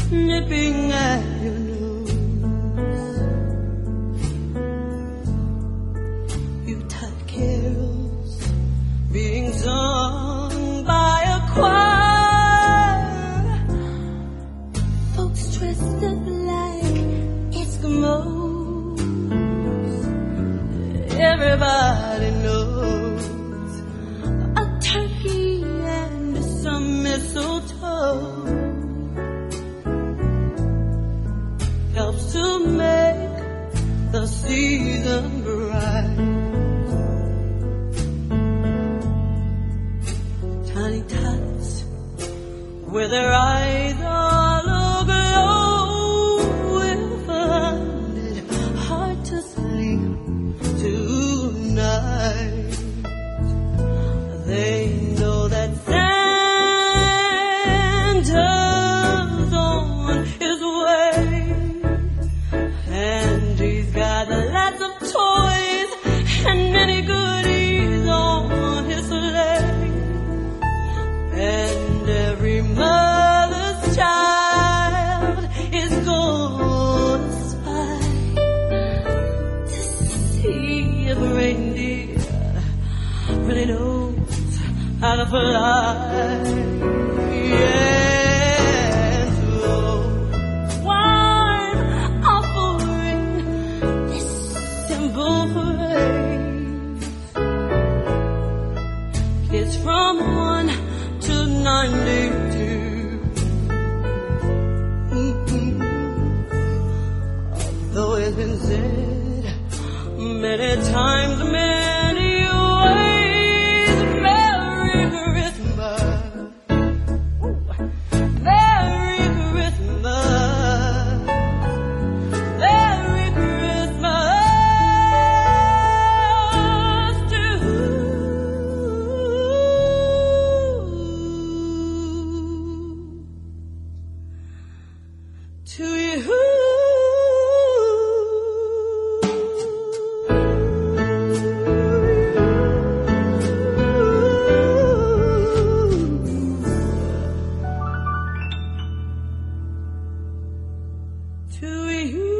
nipping at your nose. Yuletide carols being sung by a choir, folks dressed up like Eskimos. Everybody knows a turkey and some mistletoe helps to make the season bright. Tiny tots with their eyes all aglow will find it hard to sleep tonight. They know that Santa's on his way, and he's got lots of toys and many goodies on his sleigh. And every mother's child is gonna spy to see if reindeer really knows how to fly. Yes, oh, why offering this simple praise? Kids from 1 to 92. Although it's been said many times, many ways, Merry Christmas, Merry Christmas, Merry Christmas to you. To you.